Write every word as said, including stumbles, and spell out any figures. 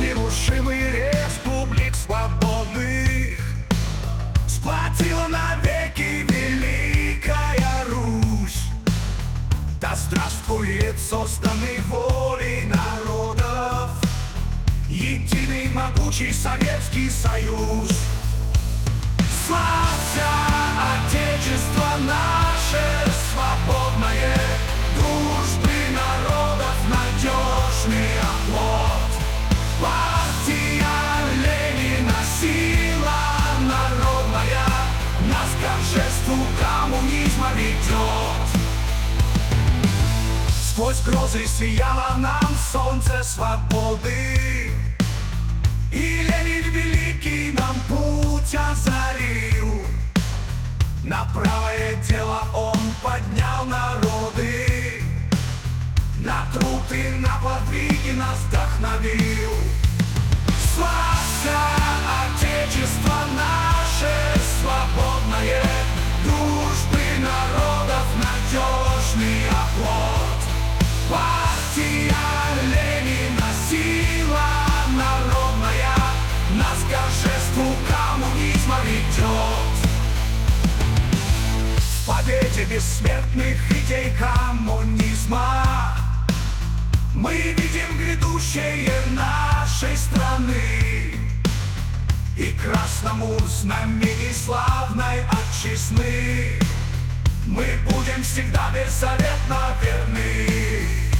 нерушимый республик свободных сплотила навеки Великая Русь. Да здравствует созданный волей народов единый могучий Советский Союз. Славься, Отечество наше свободное, дружбы народов надежный оплот. Партия Ленина, сила народная, нас к торжеству коммунизма ведет. Сквозь грозы сияло нам солнце свободы, и Ленин великий нам путь озарил. На правое дело он поднял народы, на труд и на подвиги нас вдохновил. Славься, Отечество наше свободное, дружбы народов надежный оплот. Партия Ленина, сила народная, нас к торжеству коммунизма ведет. В победе бессмертных идей коммунизма мы видим грядущее нашей страны, и красному знамени славной отчизны мы будем всегда беззаветно верны.